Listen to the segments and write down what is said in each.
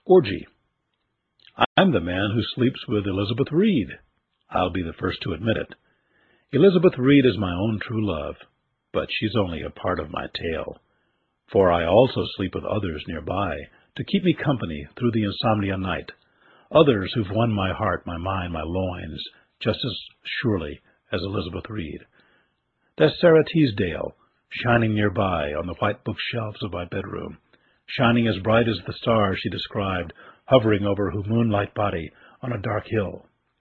Orgy. I'm the man who sleeps with Elizabeth Reed. I'll be the first to admit it. Elizabeth Reed is my own true love, but she's only a part of my tale. For I also sleep with others nearby to keep me company through the insomnia night, others who've won my heart, my mind, my loins, just as surely as Elizabeth Reed. There's Sarah Teasdale, shining nearby on the white bookshelves of my bedroom, shining as bright as the stars she described, hovering over her moonlight body on a dark hill.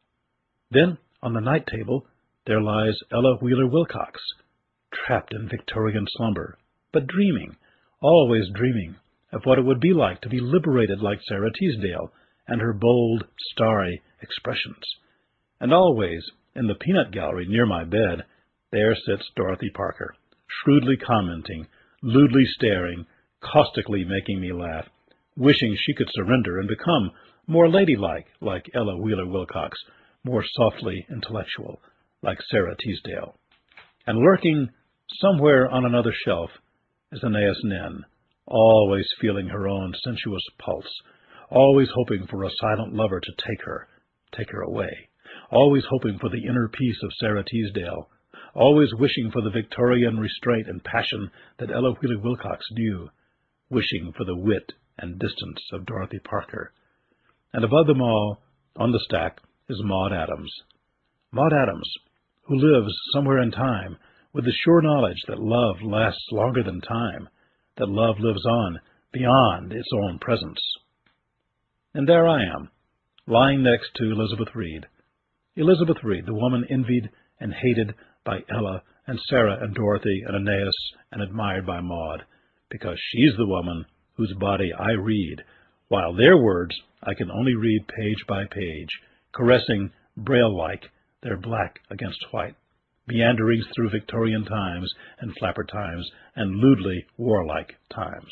Then, on the night table, there lies Ella Wheeler Wilcox, trapped in Victorian slumber, but dreaming, always dreaming, of what it would be like to be liberated like Sarah Teasdale and her bold, starry expressions. And always, in the peanut gallery near my bed, there sits Dorothy Parker, shrewdly commenting, lewdly staring, caustically making me laugh, wishing she could surrender and become more ladylike like Ella Wheeler Wilcox, more softly intellectual like Sarah Teasdale. And lurking somewhere on another shelf is Anais Nin, always feeling her own sensuous pulse, always hoping for a silent lover to take her away, always hoping for the inner peace of Sarah Teasdale, always wishing for the Victorian restraint and passion that Ella Wheeler Wilcox knew, wishing for the wit and distance of Dorothy Parker. And above them all, on the stack, is Maud Adams. Maud Adams, who lives somewhere in time with the sure knowledge that love lasts longer than time, that love lives on beyond its own presence. And there I am, lying next to Elizabeth Reed. Elizabeth Reed, the woman envied and hated by Ella and Sarah and Dorothy and Anais and admired by Maud, because she's the woman whose body I read, while their words I can only read page by page, caressing, Braille-like, their black against white, meanderings through Victorian times and flapper times and lewdly warlike times.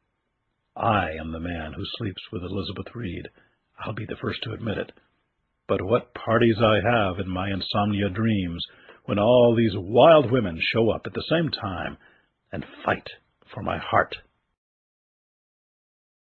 I am the man who sleeps with Elizabeth Reed. I'll be the first to admit it. But what parties I have in my insomnia dreams when all these wild women show up at the same time and fight for my heart.